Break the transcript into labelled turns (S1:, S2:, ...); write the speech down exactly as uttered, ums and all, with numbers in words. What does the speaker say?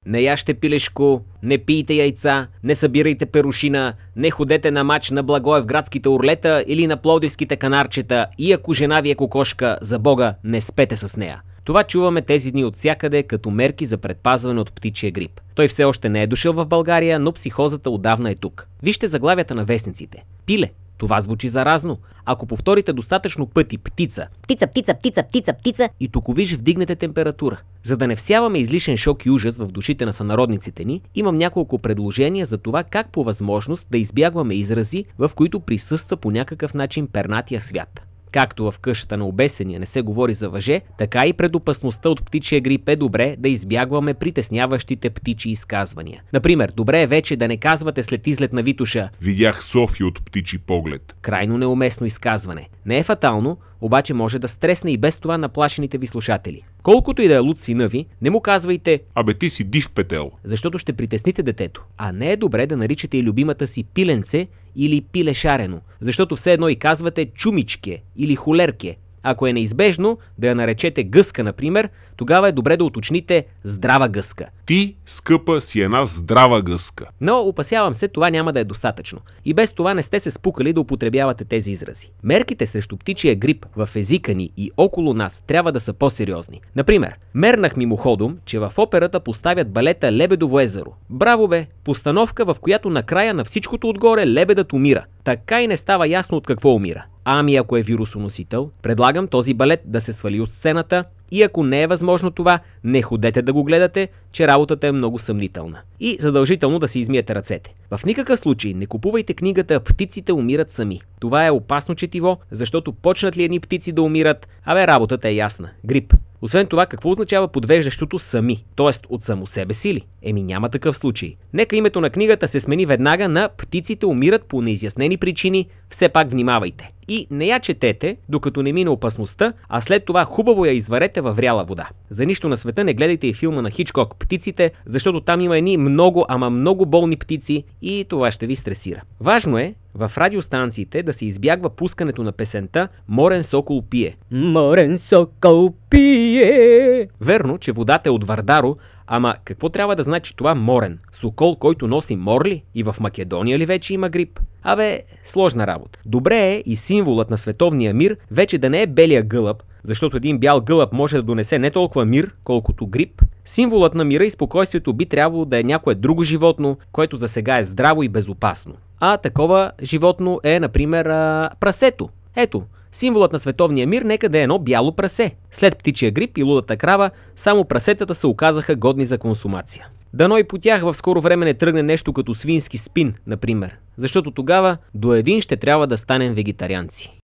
S1: не яжте пилешко, не пийте яйца, не събирайте перушина, не ходете на мач на Благоевградските орлета или на пловдивските канарчета и ако жена ви е кокошка, за Бога, не спете с нея. Това чуваме тези дни от всякъде като мерки за предпазване от птичия грип. Той все още не е дошъл в България, но психозата отдавна е тук. Вижте заглавията на вестниците. Пиле. Това звучи заразно. Ако повторите достатъчно пъти птица,
S2: птица, птица, птица, птица, птица
S1: и токовиж вдигнете температура. За да не всяваме излишен шок и ужас в душите на сънародниците ни, имам няколко предложения за това как по възможност да избягваме изрази, в които присъства по някакъв начин пернатия свят. Както в къщата на обесения не се говори за въже, така и пред опасността от птичия грип е добре да избягваме притесняващите птичи изказвания. Например, добре е вече да не казвате след излет на Витоша:
S3: "Видях София от птичи поглед."
S1: Крайно неуместно изказване. Не е фатално, обаче може да стресне и без това наплашените ви слушатели. Колкото и да е луд сина ви, не му казвайте:
S3: "Абе ти си див петел",
S1: защото ще притесните детето. А не е добре да наричате и любимата си пиленце или пилешарено, защото все едно и казвате чумичке или холерке. Ако е неизбежно да я наречете гъска, например, тогава е добре да уточните здрава гъска.
S3: "Ти, скъпа, си една здрава гъска."
S1: Но, опасявам се, това няма да е достатъчно. И без това не сте се спукали да употребявате тези изрази. Мерките срещу птичия грип в езика ни и около нас трябва да са по-сериозни. Например, мернах мимоходом, че в операта поставят балета "Лебедово езеро". Браво бе! Постановка, в която накрая на всичкото отгоре лебедът умира. Така и не става ясно от какво умира. Ами ако е вирусоносител, предлагам този балет да се свали от сцената и ако не е възможно това, не ходете да го гледате, че работата е много съмнителна. И задължително да си измиете ръцете. В никакъв случай не купувайте книгата "Птиците умират сами". Това е опасно четиво, защото почнат ли едни птици да умират, абе работата е ясна. Грип. Освен това, какво означава подвеждащото "сами"? Тоест от само себе си ли? Еми няма такъв случай. Нека името на книгата се смени веднага на "Птиците умират по неизяснени причини", все пак внимавайте. И не я четете, докато не мине опасността, а след това хубаво я изварете във вряла вода. За нищо на света не гледайте и филма на Хичкок "Птиците", защото там има едни много, ама много болни птици и това ще ви стресира. Важно е в радиостанциите да се избягва пускането на песента "Морен сокол пие".
S2: Морен сокол пие.
S1: Верно, че водата е от Вардаро, ама какво трябва да значи това морен? Сокол, който носи морли? И в Македония ли вече има грип? Абе, сложна работа. Добре е и символът на световния мир вече да не е белия гълъб, защото един бял гълъб може да донесе не толкова мир, колкото грип. Символът на мира и спокойствието би трябвало да е някое друго животно, което за сега е здраво и безопасно. А такова животно е, например, а, прасето. Ето, символът на световния мир нека да е едно бяло прасе. След птичия грип и лудата крава, само прасетата се оказаха годни за консумация. Дано и по тях в скоро време не тръгне нещо като свински спин, например, защото тогава до един ще трябва да станем вегетарианци.